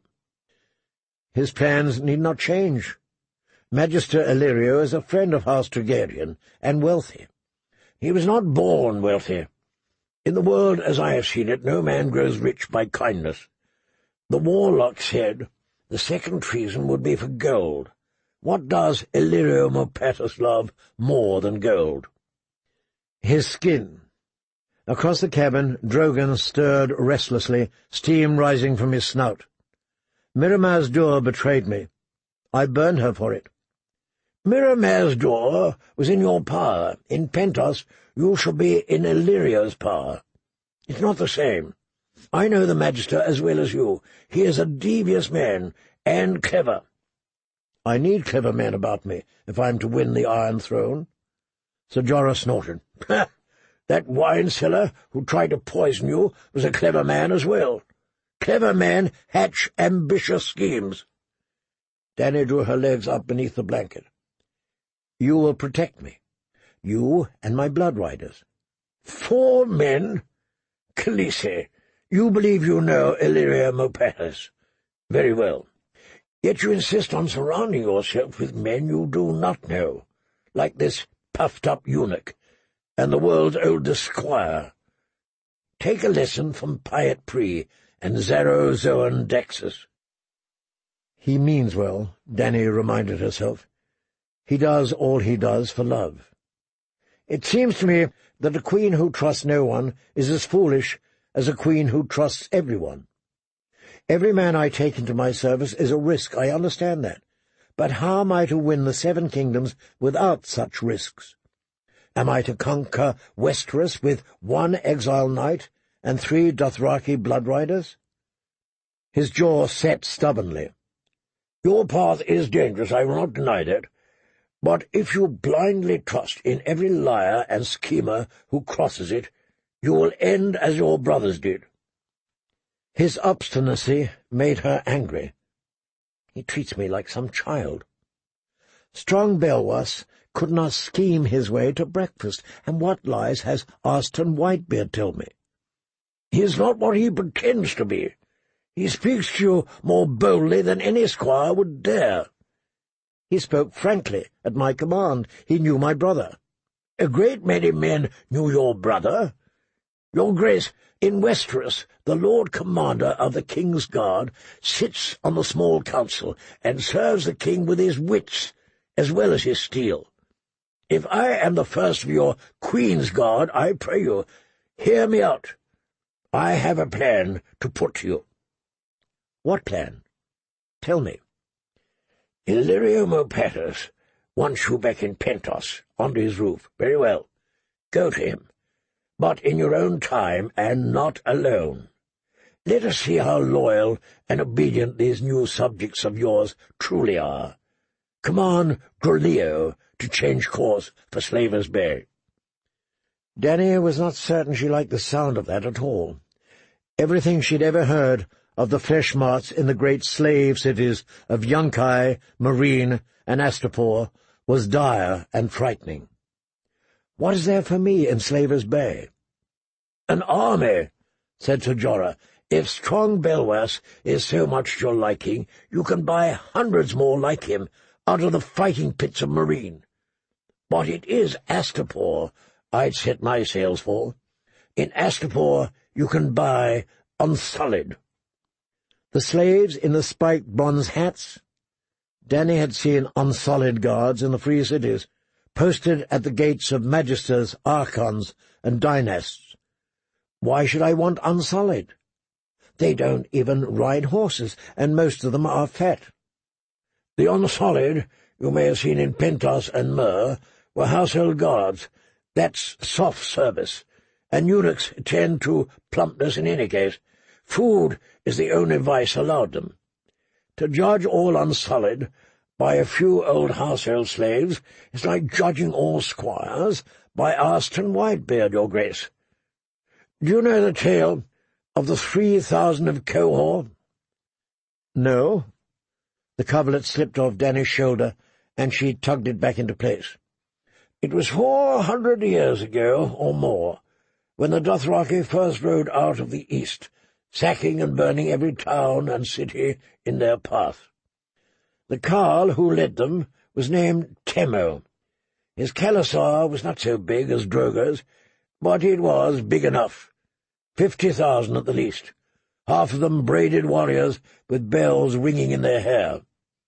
"His plans need not change. Magister Illyrio is a friend of House Targaryen, and wealthy." "He was not born wealthy. In the world as I have seen it, no man grows rich by kindness. The warlock said the second treason would be for gold. What does Illyrio Mopatus love more than gold?" "His skin." Across the cabin, Drogon stirred restlessly, steam rising from his snout. "Miramaz Dur betrayed me. I burned her for it." "Miramaz Dur was in your power. In Pentos you shall be in Illyrio's power. It's not the same. I know the Magister as well as you. He is a devious man, and clever." "I need clever men about me, if I am to win the Iron Throne." Sir Jorah snorted. "Ha! That wine-seller who tried to poison you was a clever man as well. Clever men hatch ambitious schemes." Dany drew her legs up beneath the blanket. "You will protect me. You and my blood riders." 4 men? Khaleesi, you believe you know Illyrio Mopatus. Very well. Yet you insist on surrounding yourself with men you do not know, like this puffed-up eunuch, and the world's oldest squire. Take a lesson from Piet Pri and Zaro Zoan Dexus." He means well, Dany reminded herself. He does all he does for love. It seems to me that a queen who trusts no one is as foolish as a queen who trusts everyone. Every man I take into my service is a risk, I understand that. But how am I to win the 7 kingdoms without such risks? Am I to conquer Westeros with 1 exile knight and 3 Dothraki blood riders? His jaw set stubbornly. "Your path is dangerous, I will not deny that. But if you blindly trust in every liar and schemer who crosses it, you will end as your brothers did." His obstinacy made her angry. He treats me like some child. Strong Belwas could not scheme his way to breakfast, and what lies has Arstan Whitebeard told me? "He is not what he pretends to be. He speaks to you more boldly than any squire would dare." "He spoke frankly, at my command. He knew my brother." "A great many men knew your brother. Your Grace, in Westeros, the Lord Commander of the King's Guard sits on the small council and serves the king with his wits as well as his steel. If I am the first of your Queen's Guard, I pray you, hear me out. I have a plan to put to you." "What plan? Tell me." "Illyrio Mopatis wants you back in Pentos, under his roof. Very well. Go to him, but in your own time and not alone. Let us see how loyal and obedient these new subjects of yours truly are. Command Groleo to change course for Slaver's Bay." Dany was not certain she liked the sound of that at all. Everything she'd ever heard of the flesh marts in the great slave cities of Yunkai, Meereen, and Astapor was dire and frightening. "What is there for me in Slaver's Bay?" "An army," said Ser Jorah. "If strong Belwas is so much to your liking, you can buy hundreds more like him out of the fighting pits of Meereen. But it is Astapor I'd set my sails for. In Astapor you can buy Unsullied." The slaves in the spiked bronze hats? Dany had seen Unsullied guards in the free cities, posted at the gates of magisters, archons, and dynasts. Why should I want Unsullied? They don't even ride horses, and most of them are fat. "The Unsullied you may have seen in Pentos and Myr were household guards. That's soft service, and eunuchs tend to plumpness in any case. Food is the only vice allowed them. To judge all Unsullied by a few old household slaves is like judging all squires by Arstan Whitebeard, your Grace. Do you know the tale of the 3,000 of Qohor?" "No." The coverlet slipped off Dany's shoulder, and she tugged it back into place. "It was 400 years ago, or more, when the Dothraki first rode out of the east, sacking and burning every town and city in their path. The Carl who led them was named Temmo. His Khalasar was not so big as Drogo's, but it was big enough. 50,000 at the least, half of them braided warriors with bells ringing in their hair.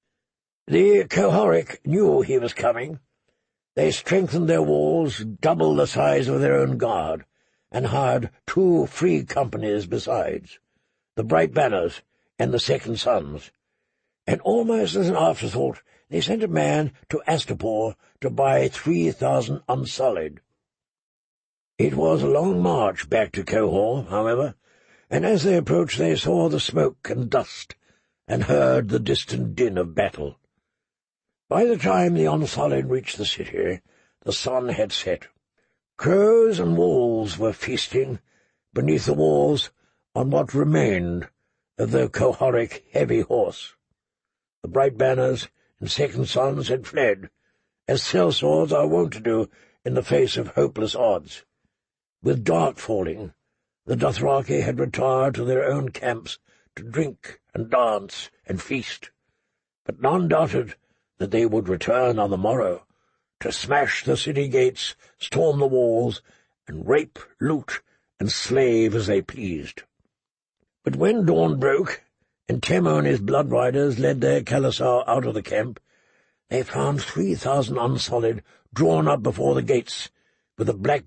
The Qohoric knew he was coming. They strengthened their walls, double the size of their own guard, and hired 2 free companies besides, the Bright Banners and the Second Sons. And almost as an afterthought they sent a man to Astapor to buy 3,000 Unsullied. It was a long march back to Qohor, however, and as they approached they saw the smoke and dust, and heard the distant din of battle. By the time the Unsullied reached the city, the sun had set. Crows and wolves were feasting beneath the walls on what remained of the Qohoric heavy horse. The Bright Banners and Second Sons had fled, as sellswords are wont to do in the face of hopeless odds. With dark falling, the Dothraki had retired to their own camps to drink and dance and feast, but none doubted that they would return on the morrow, to smash the city gates, storm the walls, and rape, loot, and slave as they pleased. But when dawn broke, and Temo and his blood riders led their Khalasar out of the camp, they found 3,000 unsullied drawn up before the gates, with the black